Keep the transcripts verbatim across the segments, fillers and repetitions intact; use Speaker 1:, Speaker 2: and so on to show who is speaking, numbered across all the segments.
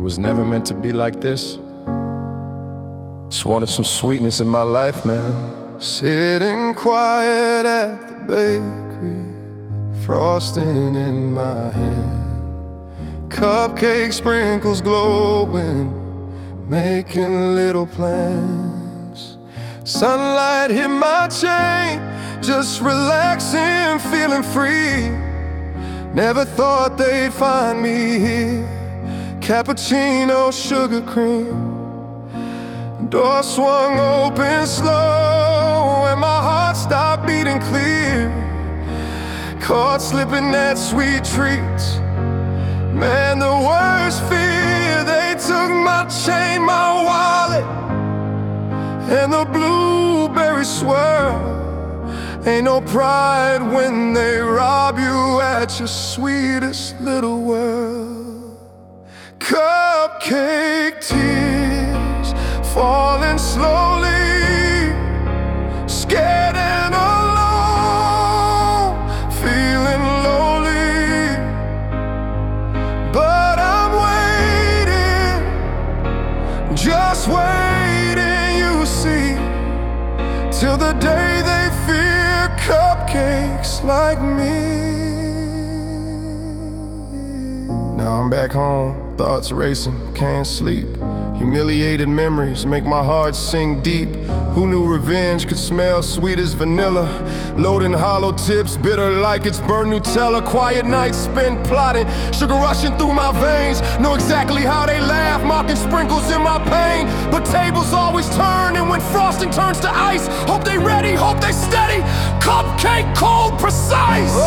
Speaker 1: was never meant to be like this. Just wanted some sweetness in my life, man. Sitting quiet at the bakery, frosting in my hand, cupcake sprinkles glowing, making little plans. Sunlight hit my chain, just relaxing, feeling free. Never thought they'd find me here. Cappuccino, sugar cream. Door swung open slow and my heart stopped beating clear. Caught slipping at sweet treats. Man, the worst fear. They took my chain, my wallet, and the blueberry swirl. Ain't no pride when they rob you at your sweetest little world. Cupcake tears falling slowly, scared and alone, feeling lonely. But I'm waiting, just waiting, you see, till the day they fear cupcakes like me. Now I'm back home, thoughts racing, can't sleep. Humiliated memories make my heart sink deep. Who knew revenge could smell sweet as vanilla? Loading hollow tips, bitter like it's burnt Nutella. Quiet nights spent plotting, sugar rushing through my veins. Know exactly how they laugh, mocking sprinkles in my pain. But tables always turn, and when frosting turns to ice, hope they ready, hope they steady. Cupcake cold, precise. Oh,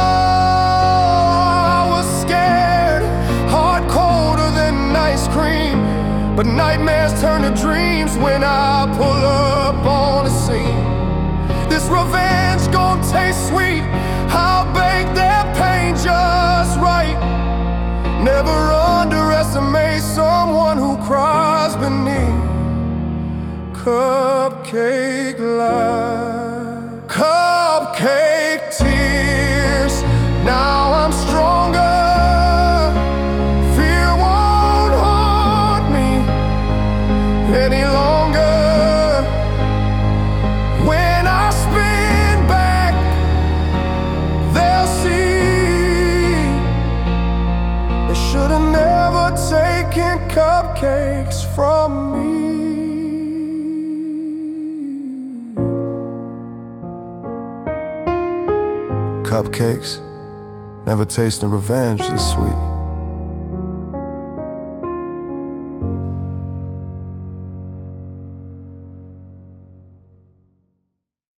Speaker 1: I was scared, heart colder than ice cream. But nightmares turn to dreams when I pull up on the scene. This revenge gon' taste sweet. I'll bake their pain just right. Never underestimate someone who cries beneath cupcake light. Cupcake tears. Now I'm stronger. Any longer. When I spin back, they'll see they should've never taken cupcakes from me. Cupcakes, never tasting revenge this sweet.